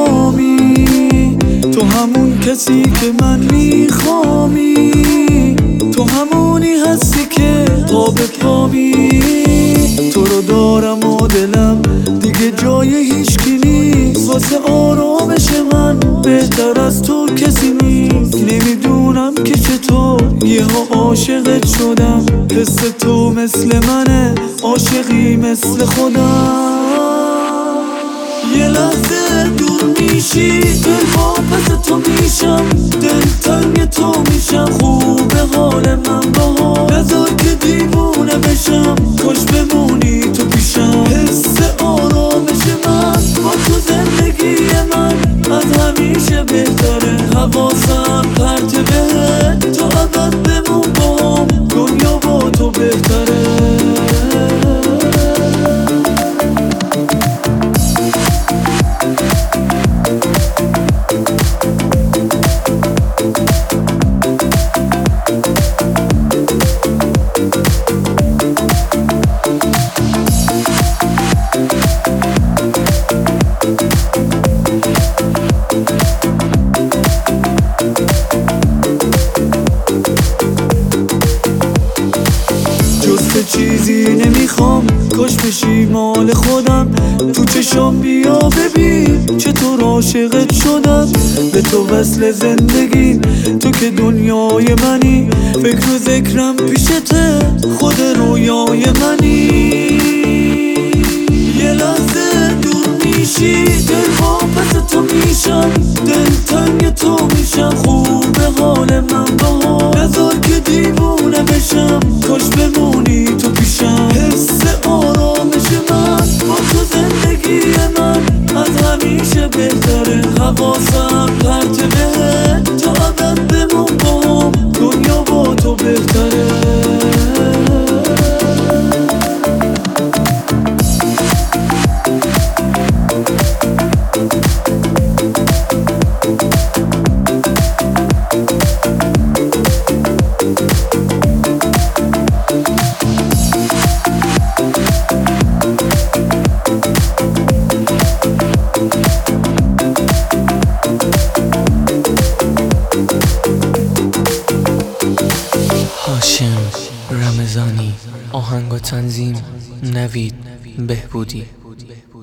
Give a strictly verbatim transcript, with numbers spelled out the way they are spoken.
میخوامی، تو همون کسی که من میخوامی، تو همونی هستی که پا به پا می. تو رو دارم و دلم دیگه جای هیچکی نیست، واسه آرامش من بهتر از تو کسی نیست. نمیدونم که چطور یهو عاشقت شدم، حس تو مثل منه، عاشقی مثل خودم. یه لحظه دور میشی دل واپس تو میشم، دل تنگ تو میشم، خوبه حال من باها، نذار که دیوونه بشم، کاش بمونی تو پیشم. حس آرامش من با تو زندگی من از همیشه بهتره، حواسم پرت بهت، تو ابد بمون باهم، دنیا با تو بهتره. چیزی نمیخوام، کاش بشی مال خودم، تو چشام بیا ببین چطور عاشقت شدم، به تو وصل زندگی، تو که دنیای منی، فکر و ذکرم پیشته، خود رویای منی. یه لحظه دور میشی دل واپس تو میشم، دل تنگ تو میشم، خوبه حال من باها، نذار که دیوونه بشم، کاش بمونی تو پیشم. حس آرامش من با تو زندگی من از همیشه بهتره، حواسم پرت بهت، تا ابد بمون باهم، دنیا با تو بهتره. هاشم رمضانی، آهنگ و تنظیم نوید بهبودی.